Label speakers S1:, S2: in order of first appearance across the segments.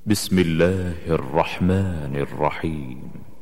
S1: بسم الله الرحمن الرحيم.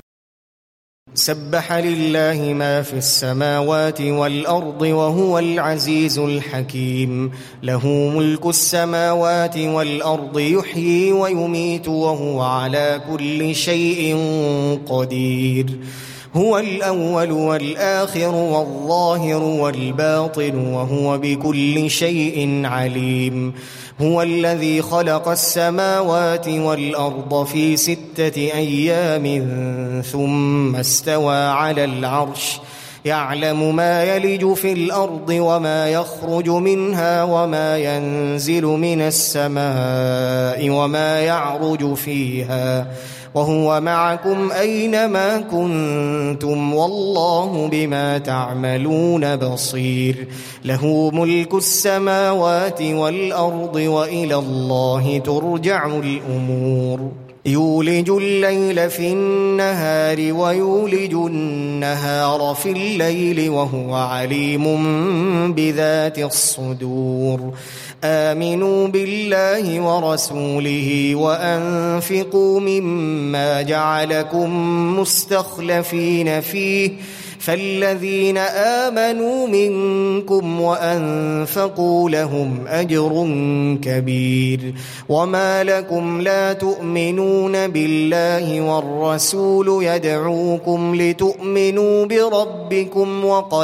S2: سبح لله ما في السماوات والأرض وهو العزيز الحكيم. له ملك السماوات والأرض يحيي ويميت وهو على كل شيء قدير. هو الأول والآخر والظاهر والباطن وهو بكل شيء عليم. هو الذي خلق السماوات والأرض في 6 أيام ثم استوى على العرش يعلم ما يلج في الأرض وما يخرج منها وما ينزل من السماء وما يعرج فيها وهو معكم أينما كنتم والله بما تعملون بصير. له ملك السماوات والأرض وإلى الله ترجع الأمور. يولج الليل في النهار ويولج النهار في الليل وهو عليم بذات الصدور. آمنوا بالله ورسوله وأنفقوا مما جعلكم مستخلفين فيه فالذين آمنوا منكم وأنفقوا لهم أجر كبير. وما لكم لا تؤمنون بالله والرسول يدعوكم لتؤمنوا بربكم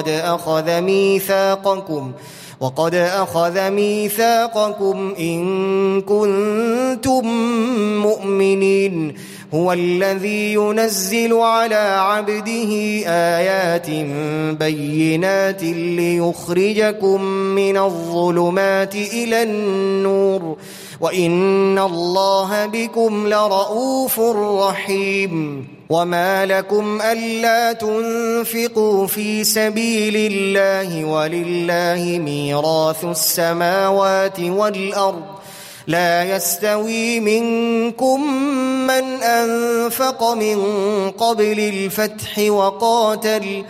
S2: وقد أخذ ميثاقكم إن كنتم مؤمنين. هو الذي ينزل على عبده آيات بينات ليخرجكم من الظلمات إلى النور وإن الله بكم لرؤوف رحيم. وما لكم ألا تنفقوا في سبيل الله ولله ميراث السماوات والأرض لا يستوي منكم من أنفق من قبل الفتح وقاتل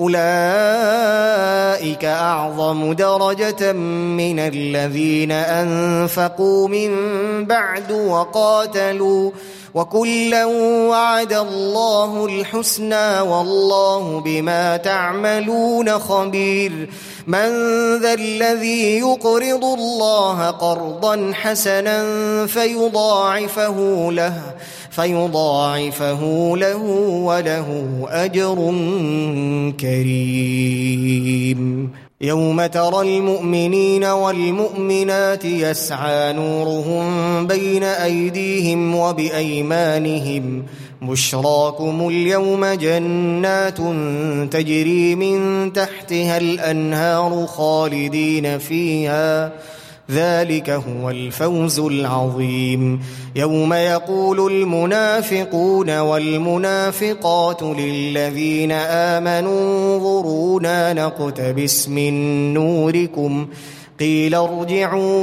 S2: أولئك أعظم درجة من الذين أنفقوا من بعد وقاتلوا وكلا وعد الله الحسنى والله بما تعملون خبير. من ذا الذي يقرض الله قرضا حسنا فيضاعفه له وله أجر كريم. يوم ترى المؤمنين والمؤمنات يسعى نورهم بين أيديهم وبأيمانهم بشراكم اليوم جنات تجري من تحتها الأنهار خالدين فيها ذلك هو الفوز العظيم. يوم يقول المنافقون والمنافقات للذين آمنوا انظرونا نقتبس من نوركم قيل ارجعوا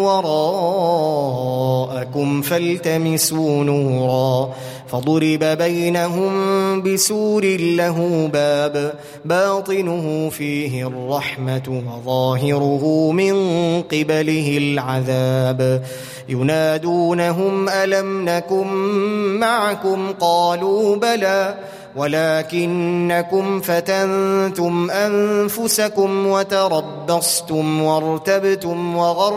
S2: وراءكم فالتمسوا نورا فضرب بينهم بسور له باب باطنه فيه الرحمة وظاهره من قبله العذاب. ينادونهم ألم نكن معكم قالوا بلى ولكنكم فتنتم أنفسكم وتربصتم وارتبتم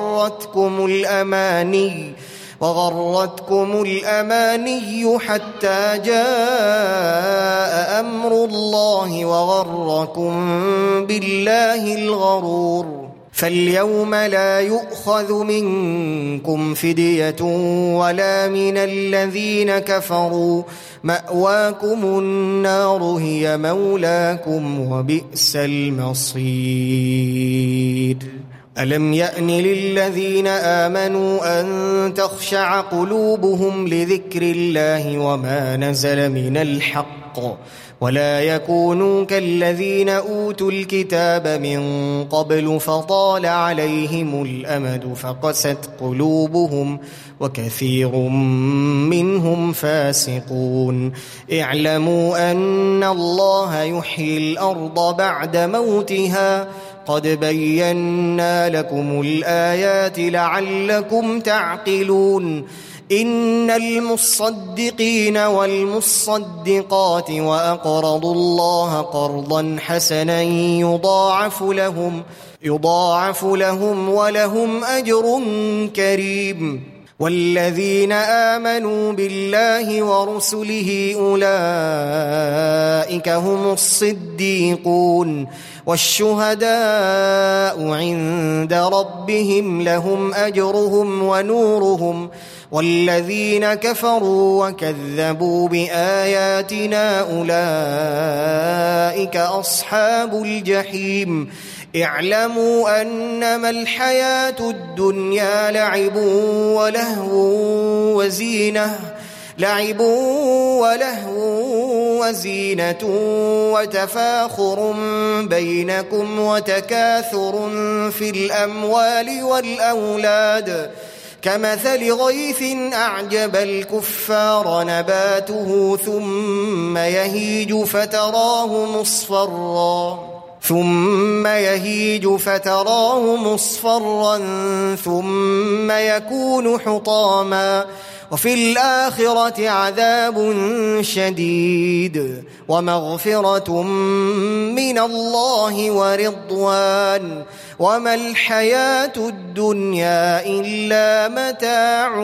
S2: وغرتكم الأماني حتى جاء أمر الله وغركم بالله الغرور. فاليوم لا يؤخذ منكم فدية ولا من الذين كفروا مأواكم النار هي مولاكم وبئس المصير. ألم يأن للذين آمنوا أن تخشع قلوبهم لذكر الله وما نزل من الحق ولا يكونوا كالذين أوتوا الكتاب من قبل فطال عليهم الأمد فقست قلوبهم وكثير منهم فاسقون. اعلموا أن الله يحيي الأرض بعد موتها قد بينا لكم الآيات لعلكم تعقلون. إن المصدقين والمصدقات وأقرضوا الله قرضا حسنا يضاعف لهم ولهم أجر كريم. والذين آمنوا بالله ورسله أولئك هم الصديقون والشهداء عند ربهم لهم أجرهم ونورهم. والذين كفروا وكذبوا بآياتنا أولئك أصحاب الجحيم. اعلموا أنما الحياة الدنيا لعب ولهو وزينة وتفاخر بينكم وتكاثر في الأموال والأولاد كمثل غيث أعجب الكفار نباته ثم يهيج فتراه مصفرا ثم يكون حطاما وفي الآخرة عذاب شديد ومغفرة من الله ورضوان وما الحياة الدنيا إلا متاع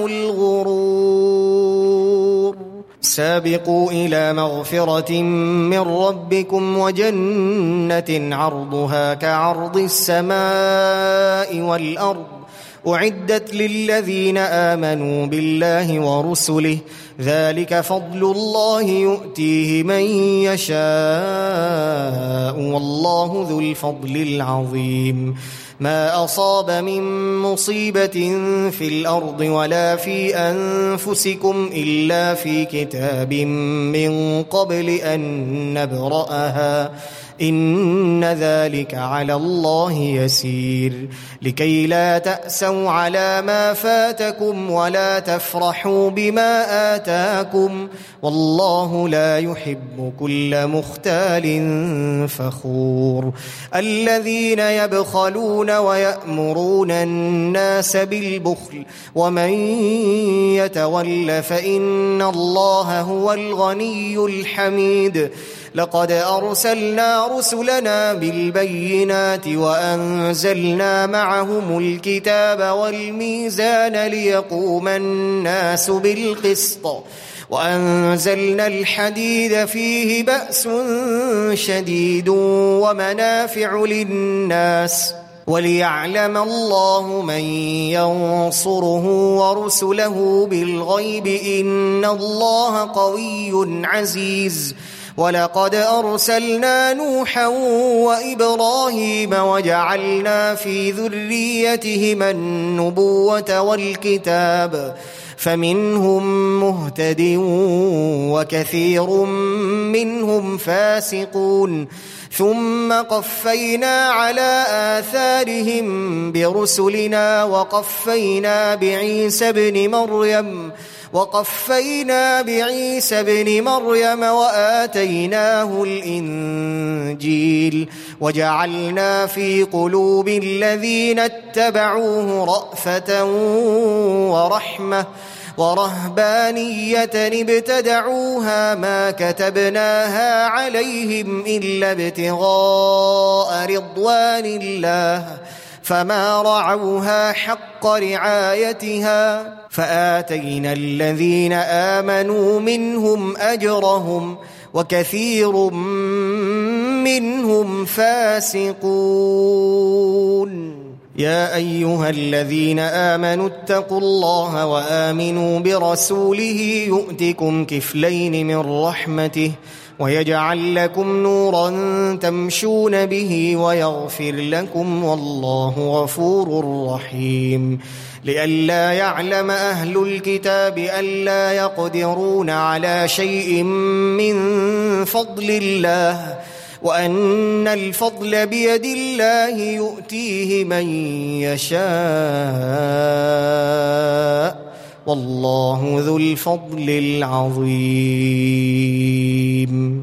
S2: الغرور. سابقوا إلى مغفرة من ربكم وجنة عرضها كعرض السماء والأرض أعدت للذين آمنوا بالله ورسله ذلك فضل الله يؤتيه من يشاء والله ذو الفضل العظيم. ما أصاب من مصيبة في الأرض ولا في أنفسكم إلا في كتاب من قبل أن نبرأها إن ذلك على الله يسير. لكي لا تأسوا على ما فاتكم ولا تفرحوا بما آتاكم والله لا يحب كل مختال فخور. الذين يبخلون ويأمرون الناس بالبخل ومن يتول فإن الله هو الغني الحميد. لقد أرسلنا رسلنا بالبينات وأنزلنا معهم الكتاب والميزان ليقوم الناس بالقسط وأنزلنا الحديد فيه بأس شديد ومنافع للناس وليعلم الله من ينصره ورسله بالغيب إن الله قوي عزيز. ولقد أرسلنا نوحا وإبراهيم وجعلنا في ذريتهما النبوة والكتاب فمنهم مهتد وكثير منهم فاسقون. ثم قفينا على آثارهم برسلنا وقفينا بعيسى ابن مريم وآتيناه الإنجيل وجعلنا في قلوب الذين اتبعوه رأفة ورحمة ورهبانية ابتدعوها ما كتبناها عليهم إلا ابتغاء رضوان الله فما رعوها حق رعايتها فآتينا الذين آمنوا منهم أجرهم وكثير منهم فاسقون. يا أيها الذين آمنوا اتقوا الله وآمنوا برسوله يؤتكم كفلين من رحمته ويجعل لكم نورا تمشون به ويغفر لكم والله غفور رحيم. لئلا يعلم أهل الكتاب ألا يقدرون على شيء من فضل الله وأن الفضل بيد الله يؤتيه من يشاء والله ذو الفضل العظيم.